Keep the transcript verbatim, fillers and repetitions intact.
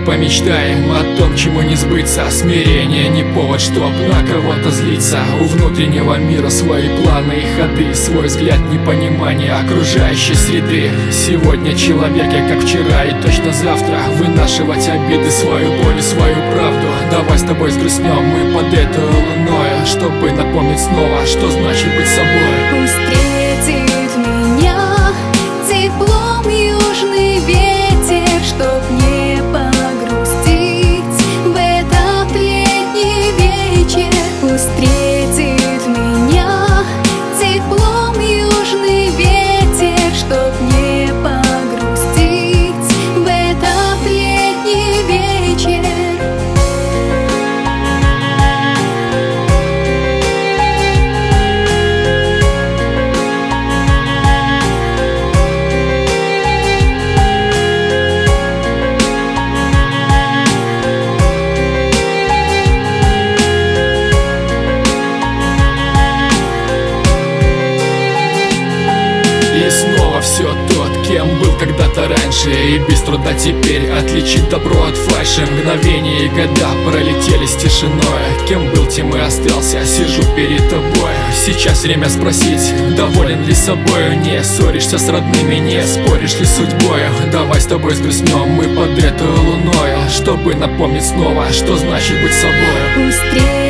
Помечтаем о том, чему не сбыться. Смирение не повод, чтоб на кого-то злиться. У внутреннего мира свои планы и ходы, свой взгляд непонимания окружающей среды. Сегодня человек я как вчера, и точно завтра вынашивать обиды, свою боль и свою правду. Давай с тобой сгрустнем мы под эту луною, чтобы напомнить снова, что значит быть собой. Пусть встретит меня теплом южный ветер, чтоб не погрустить в этот летний вечер. Пусть встретит меня теплом южный ветер, чтоб не погрустить в этот летний вечер. И снова все тот, кем был когда-то раньше, и без труда теперь отличить добро от фальши. Мгновения и года пролетели с тишиной. Кем был, тем и остался, сижу перед тобой. Сейчас время спросить, доволен ли собою. Не ссоришься с родными, не споришь ли с судьбою. Давай с тобой сгрустнем мы под эту луною, чтобы напомнить снова, что значит быть собою. Пусть